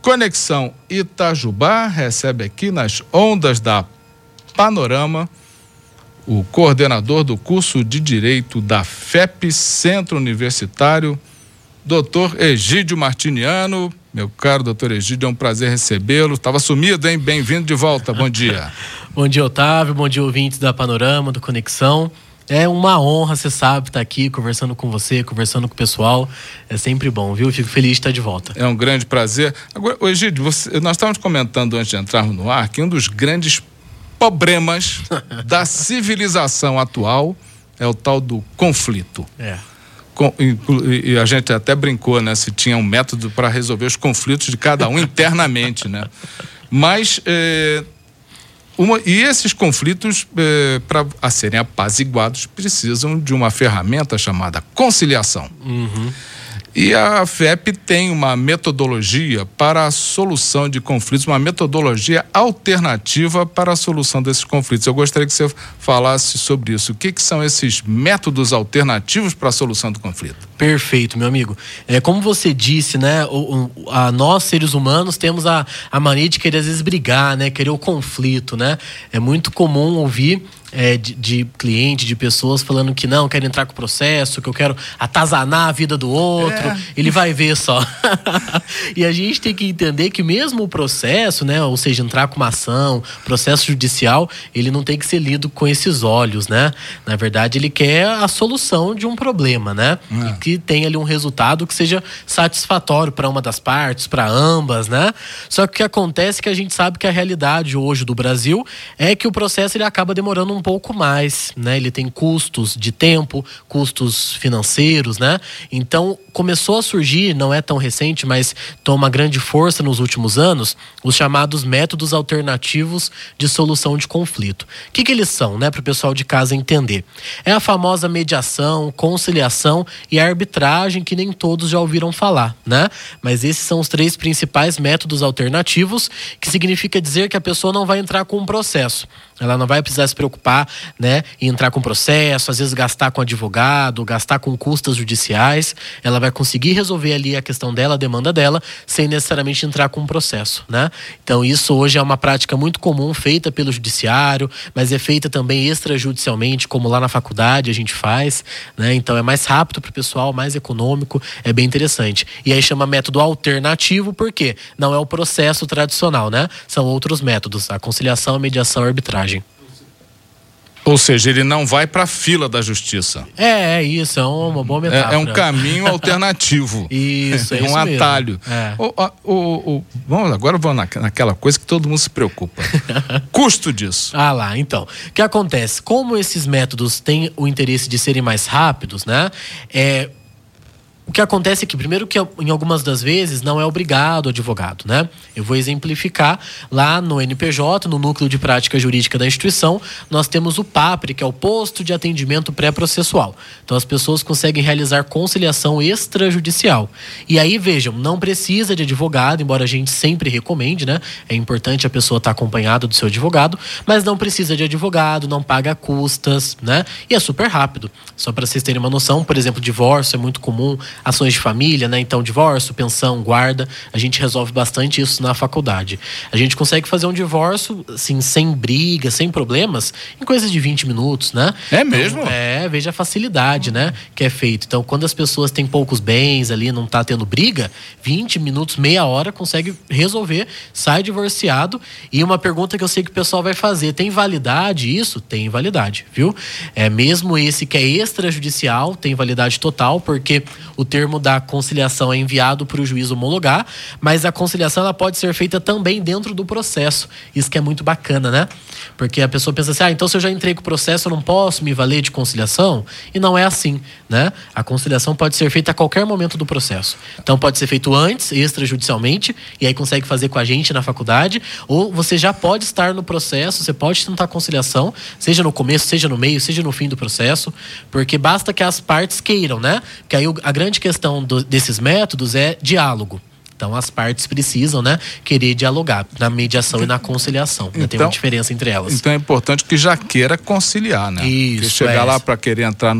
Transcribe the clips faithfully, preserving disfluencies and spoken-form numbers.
Conexão Itajubá recebe aqui nas ondas da Panorama o coordenador do curso de Direito da F E P, Centro Universitário, doutor Egídio Martiniano. Meu caro doutor Egídio, é um prazer recebê-lo. Estava sumido, hein? Bem-vindo de volta, bom dia. Bom dia, Otávio, bom dia, ouvintes da Panorama, do Conexão. É uma honra, você sabe, estar aqui conversando com você, conversando com o pessoal. É sempre bom, viu? Fico feliz de estar de volta. É um grande prazer. Agora, Egídio, você, nós estávamos comentando antes de entrarmos no ar que um dos grandes problemas da civilização atual é o tal do conflito. É. Com, e, e a gente até brincou, né? Se tinha um método para resolver os conflitos de cada um internamente, né? Mas, é, uma, e esses conflitos, é, para a serem apaziguados, precisam de uma ferramenta chamada conciliação. Uhum. E a F E P tem uma metodologia para a solução de conflitos, uma metodologia alternativa para a solução desses conflitos. Eu gostaria que você falasse sobre isso. O que, que são esses métodos alternativos para a solução do conflito? Perfeito, meu amigo. É, como você disse, né, o, o, a, nós, seres humanos, temos a, a mania de querer, às vezes, brigar, né, querer o conflito, né? É muito comum ouvir É, de, de cliente, de pessoas falando que não, quero entrar com o processo, que eu quero atazanar a vida do outro, é. Ele vai ver só. E a gente tem que entender que mesmo o processo, né, ou seja, entrar com uma ação, processo judicial, ele não tem que ser lido com esses olhos, né? Na verdade, ele quer a solução de um problema, né? É. E que tenha ali um resultado que seja satisfatório para uma das partes, para ambas, né? Só que o que acontece é que a gente sabe que a realidade hoje do Brasil é que o processo ele acaba demorando um um pouco mais, né? Ele tem custos de tempo, custos financeiros, né? Então, começou a surgir, não é tão recente, mas toma grande força nos últimos anos, os chamados métodos alternativos de solução de conflito. O que que eles são, né? Para o pessoal de casa entender. É a famosa mediação, conciliação e arbitragem que nem todos já ouviram falar, né? Mas esses são os três principais métodos alternativos, que significa dizer que a pessoa não vai entrar com um processo. Ela não vai precisar se preocupar, né, em entrar com processo, às vezes gastar com advogado, gastar com custas judiciais. Ela vai conseguir resolver ali a questão dela, a demanda dela, sem necessariamente entrar com um processo, né? Então isso hoje é uma prática muito comum, feita pelo judiciário, mas é feita também extrajudicialmente, como lá na faculdade a gente faz, né? Então é mais rápido para o pessoal, mais econômico, é bem interessante. E aí chama método alternativo, porque não é o processo tradicional, né? São outros métodos, a conciliação, a mediação, a arbitragem. Ou seja, ele não vai para a fila da justiça. É, é isso, é uma boa metáfora. É, é um caminho alternativo. Isso, é um isso atalho. É. O, o, o, vamos, agora vamos na, naquela coisa que todo mundo se preocupa. Custo disso. Ah lá, então. O que acontece? Como esses métodos têm o interesse de serem mais rápidos, né? É... O que acontece é que, primeiro, que em algumas das vezes não é obrigado o advogado, né? Eu vou exemplificar lá no N P J, no Núcleo de Prática Jurídica da instituição, nós temos o PAPRE, que é o Posto de Atendimento Pré-Processual. Então as pessoas conseguem realizar conciliação extrajudicial. E aí, vejam, não precisa de advogado, embora a gente sempre recomende, né? É importante a pessoa estar acompanhada do seu advogado, mas não precisa de advogado, não paga custas, né? E é super rápido. Só para vocês terem uma noção, por exemplo, divórcio é muito comum, ações de família, né? Então, divórcio, pensão, guarda, a gente resolve bastante isso na faculdade. A gente consegue fazer um divórcio, assim, sem briga, sem problemas, em coisa de vinte minutos, né? É mesmo? Então, é, veja a facilidade, né? Que é feito. Então, quando as pessoas têm poucos bens ali, não tá tendo briga, vinte minutos, meia hora, consegue resolver, sai divorciado. E uma pergunta que eu sei que o pessoal vai fazer, tem validade isso? Tem validade, viu? É mesmo esse que é extrajudicial, tem validade total, porque o termo da conciliação é enviado para o juiz homologar, mas a conciliação ela pode ser feita também dentro do processo. Isso que é muito bacana, né? Porque a pessoa pensa assim, ah, então se eu já entrei com o processo, eu não posso me valer de conciliação? E não é assim, né? A conciliação pode ser feita a qualquer momento do processo. Então pode ser feito antes, extrajudicialmente, e aí consegue fazer com a gente na faculdade, ou você já pode estar no processo, você pode tentar conciliação, seja no começo, seja no meio, seja no fim do processo, porque basta que as partes queiram, né? Porque aí a grande questão do, desses métodos é diálogo. Então as partes precisam, né, querer dialogar na mediação e na conciliação. Então, tem uma diferença entre elas. Então é importante que já queira conciliar, né? Isso. Porque chegar é. lá para querer entrar no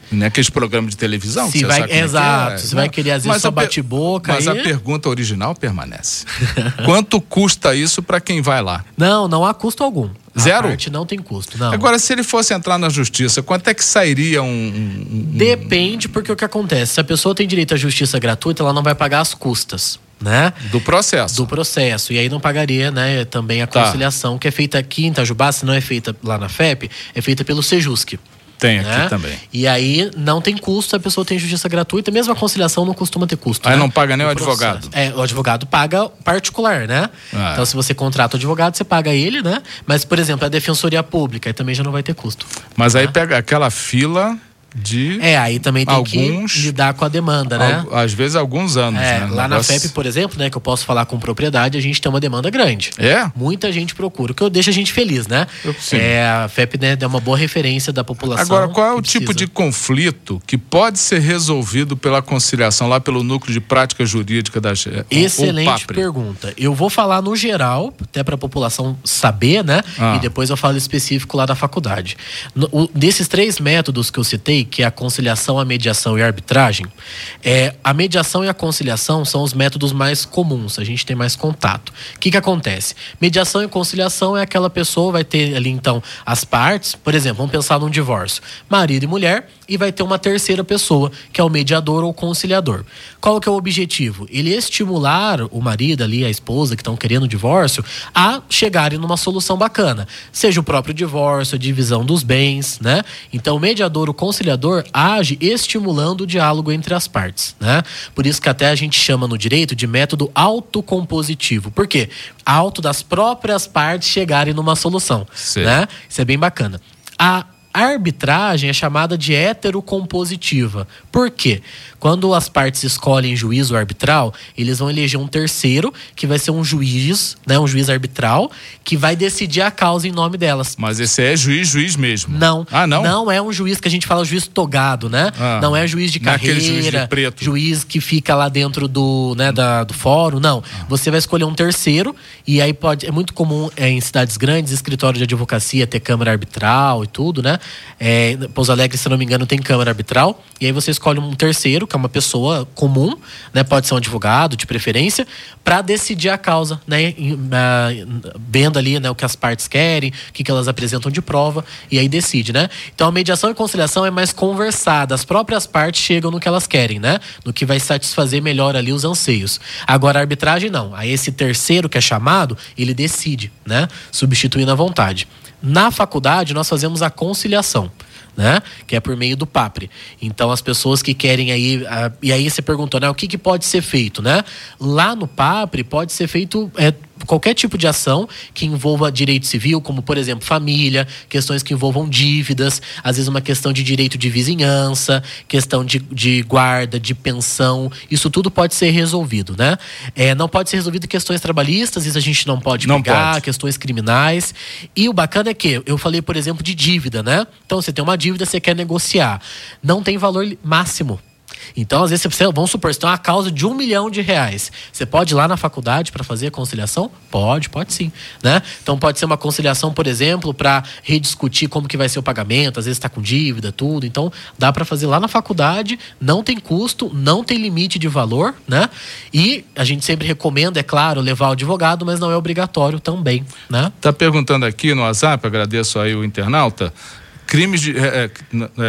Não é aqueles programas de televisão? Se que você vai, sabe como exato. é que é. Você vai querer, às vezes, Mas só a per- bate-boca. Mas aí... a pergunta original permanece. Quanto custa isso para quem vai lá? Não, não há custo algum. Zero? A parte não tem custo, não. Agora, se ele fosse entrar na justiça, quanto é que sairia um... um- um- Depende, porque o que acontece? Se a pessoa tem direito à justiça gratuita, ela não vai pagar as custas, né? do processo? Do processo. E aí não pagaria, né, também a Tá. conciliação, que é feita aqui em Itajubá, se não é feita lá na F E P, é feita pelo Sejusc. Tem aqui né? também. E aí não tem custo, a pessoa tem justiça gratuita, mesmo a conciliação não costuma ter custo. Aí né? não paga nem o processo. advogado. É, o advogado paga particular, né? Ah. Então, se você contrata o advogado, você paga ele, né? Mas, por exemplo, a defensoria pública, aí também já não vai ter custo. Mas aí né? pega aquela fila de... É, aí também tem Alguns- que lidar com a demanda, né? al- às vezes alguns anos, É, né? lá na Negócio- F E P, por exemplo, né, que eu posso falar com propriedade, a gente tem uma demanda grande. É? Muita gente procura, o que deixa a gente feliz, né? Eu- sim. É, a F E P, né, é uma boa referência da população. Agora, qual é o que tipo precisa. de conflito que pode ser resolvido pela conciliação lá pelo Núcleo de Prática Jurídica da G- Excelente ou PAPRE? pergunta. Eu vou falar no geral, até para a população saber, né? Ah. E depois eu falo específico lá da faculdade. No, o, desses três métodos que eu citei, que é a conciliação, a mediação e a arbitragem, é, a mediação e a conciliação são os métodos mais comuns, a gente tem mais contato. O que que acontece? Mediação e conciliação é aquela pessoa, vai ter ali então as partes, por exemplo, vamos pensar num divórcio, marido e mulher, e vai ter uma terceira pessoa, que é o mediador ou conciliador. Qual que é o objetivo? Ele estimular o marido ali, a esposa que estão querendo o divórcio, a chegarem numa solução bacana. Seja o próprio divórcio, a divisão dos bens, né? Então o mediador, o conciliador, age estimulando o diálogo entre as partes, né? Por isso que até a gente chama no direito de método autocompositivo. Por quê? Auto das próprias partes chegarem numa solução, Sei. né? Isso é bem bacana. A A arbitragem é chamada de heterocompositiva. Por quê? Quando as partes escolhem juízo arbitral, eles vão eleger um terceiro, que vai ser um juiz, né, um juiz arbitral, que vai decidir a causa em nome delas. Mas esse é juiz, juiz mesmo? Não. Ah, não? Não é um juiz que a gente fala juiz togado, né? Ah. Não é juiz de Não é aquele carreira, juiz de preto. juiz que fica lá dentro do, né, da, do fórum, não. Ah. Você vai escolher um terceiro e aí pode... É muito comum é, em cidades grandes, escritório de advocacia, ter câmara arbitral e tudo, né? É, em Pouso Alegre, se não me engano, tem câmara arbitral. E aí você escolhe um terceiro, que é uma pessoa comum, né? Pode ser um advogado, de preferência, para decidir a causa, né? Em, na, vendo ali, né, o que as partes querem, o que, que elas apresentam de prova, e aí decide, né? Então a mediação e conciliação é mais conversada. As próprias partes chegam no que elas querem, né? No que vai satisfazer melhor ali os anseios. Agora a arbitragem não. Aí esse terceiro que é chamado, ele decide, né? Substituindo a vontade. Na faculdade, nós fazemos a conciliação, né? Que é por meio do PAPRE. Então, as pessoas que querem aí... A, e aí você perguntou, né? O que, que pode ser feito, né? Lá no PAPRE pode ser feito... É, qualquer tipo de ação que envolva direito civil, como, por exemplo, família, questões que envolvam dívidas, às vezes uma questão de direito de vizinhança, questão de, de guarda, de pensão, isso tudo pode ser resolvido, né? É, não pode ser resolvido questões trabalhistas, isso a gente não pode Não pegar, pode. questões criminais. E o bacana é que, eu falei, por exemplo, de dívida, né? Então, você tem uma dívida, você quer negociar. Não tem valor máximo. Então, às vezes, você precisa, vamos supor, você tem uma causa de um milhão de reais. Você pode ir lá na faculdade para fazer a conciliação? Pode, pode sim, né? Então, pode ser uma conciliação, por exemplo, para rediscutir como que vai ser o pagamento. Às vezes está com dívida, tudo. Então, dá para fazer lá na faculdade. Não tem custo, não tem limite de valor, né? E a gente sempre recomenda, é claro, levar o advogado, mas não é obrigatório também, né? Tá perguntando aqui no WhatsApp, agradeço aí o internauta, crimes de... É, é,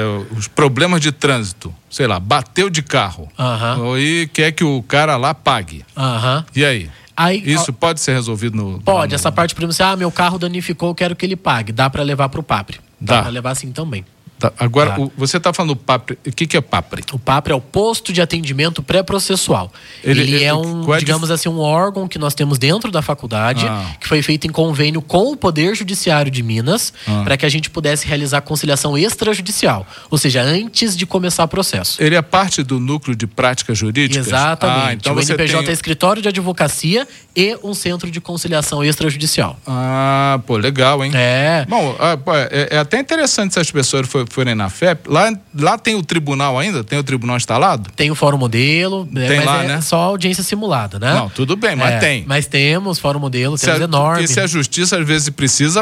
os problemas de trânsito, sei lá, bateu de carro. Aham. E quer que o cara lá pague. Aham. E aí? Aí, Isso pode ser resolvido no... Pode, no, essa parte, por exemplo, assim, ah, meu carro danificou, eu quero que ele pague. Dá para levar para o PAPRE. Dá, Dá. para levar assim também. Tá, agora, Tá. o- você está falando PAPRE, o que, que é PAPRE? O PAPRE é o posto de atendimento pré-processual. Ele- Ele, ele- é um, qual é a digamos assim, um órgão que nós temos dentro da faculdade, Ah. que foi feito em convênio com o Poder Judiciário de Minas, Ah. para que a gente pudesse realizar conciliação extrajudicial, ou seja, antes de começar o processo. Ele é parte do núcleo de práticas jurídicas? Exatamente. Ah, então o você N P J tem... é escritório de advocacia e um centro de conciliação extrajudicial. Ah, pô, legal, hein? É. Bom, ah, pô, é, é até interessante se as pessoas for- forem na F E P, lá, lá tem o tribunal ainda? Tem o tribunal instalado? Tem o Fórum Modelo, tem mas lá, é né? só audiência simulada, né? Não, tudo bem, mas é, tem. Mas temos Fórum Modelo, se temos a, enorme. E se a justiça às vezes precisa...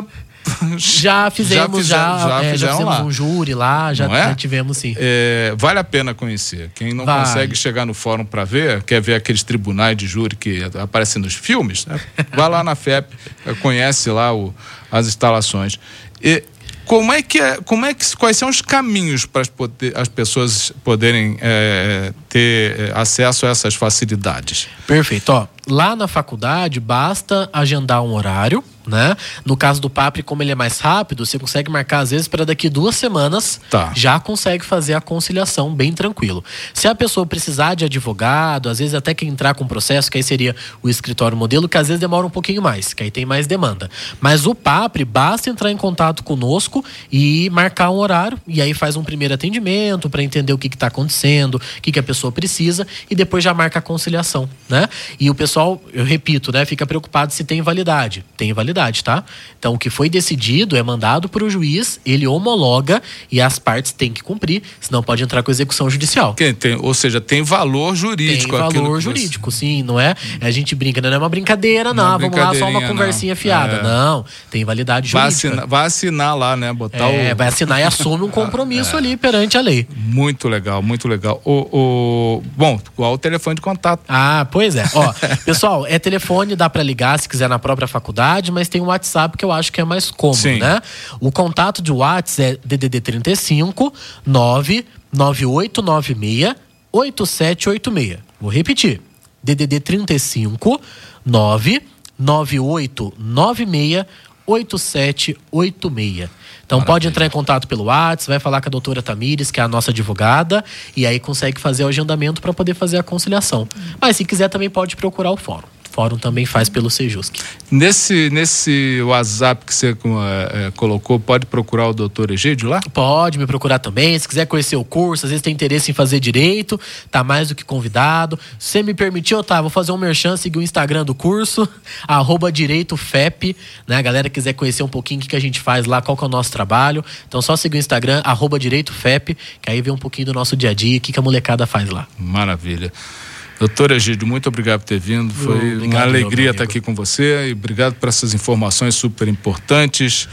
Já fizemos, já, já, já, é, já fizemos lá. um júri lá, já, é? já tivemos sim. É, vale a pena conhecer. Quem não Vai. consegue chegar no fórum para ver, quer ver aqueles tribunais de júri que aparecem nos filmes, né? Vai lá na F E P, conhece lá o, as instalações. E como é que é, como é que, quais são os caminhos para as, poder, as pessoas poderem é, ter acesso a essas facilidades? Perfeito. Ó, lá na faculdade basta agendar um horário, né? No caso do Papri, como ele é mais rápido, você consegue marcar às vezes para daqui duas semanas, tá. Já consegue fazer a conciliação bem tranquilo. Se a pessoa precisar de advogado, às vezes até que entrar com processo, que aí seria o escritório modelo, que às vezes demora um pouquinho mais, que aí tem mais demanda. Mas o Papri, basta entrar em contato conosco e marcar um horário, e aí faz um primeiro atendimento para entender o que está acontecendo, o que, que a pessoa precisa, e depois já marca a conciliação, né? E o pessoal, eu repito, né, fica preocupado se tem validade. Tem validade. Tá? Então, o que foi decidido é mandado para o juiz, ele homologa e as partes têm que cumprir, senão pode entrar com execução judicial. Tem, tem, ou seja, tem valor jurídico. Tem valor jurídico, você... sim, não é? A gente brinca, não é uma brincadeira, não. não vamos lá, só uma conversinha não. fiada. É. Não, tem validade jurídica. Vai assinar, vai assinar lá, né? Botar é, o... vai assinar e assume um compromisso é. ali perante a lei. Muito legal, muito legal. O, o... Bom, qual o telefone de contato? Ah, pois é. Ó, pessoal, é telefone, dá para ligar se quiser na própria faculdade, mas tem o WhatsApp que eu acho que é mais cômodo, Sim. né? O contato de WhatsApp é D D D trinta e cinco, nove nove oito nove seis, oito sete oito seis. Vou repetir. D D D trinta e cinco, nove nove oito nove seis, oito sete oito seis. Então Maravilha. Pode entrar em contato pelo WhatsApp, vai falar com a doutora Tamires, que é a nossa advogada, e aí consegue fazer o agendamento para poder fazer a conciliação. Mas se quiser também pode procurar o fórum. O fórum também faz pelo Sejusc. Nesse, nesse WhatsApp que você é, colocou, pode procurar o doutor Egídio lá? Pode me procurar também. Se quiser conhecer o curso, às vezes tem interesse em fazer direito, tá mais do que convidado. Se você me permitiu, tá, vou fazer um merchan, seguir o Instagram do curso, arroba Direito F E P, né? A galera quiser conhecer um pouquinho o que, que a gente faz lá, qual que é o nosso trabalho. Então só seguir o Instagram, arroba Direito F E P, que aí vê um pouquinho do nosso dia a dia, o que, que a molecada faz lá. Maravilha. Doutor Egídio, muito obrigado por ter vindo. Foi obrigado, uma alegria estar aqui com você e obrigado por essas informações super importantes.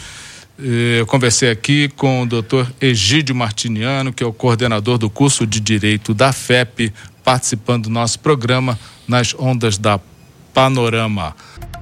Eu conversei aqui com o doutor Egídio Martiniano, que é o coordenador do curso de Direito da F E P, participando do nosso programa nas ondas da Panorama.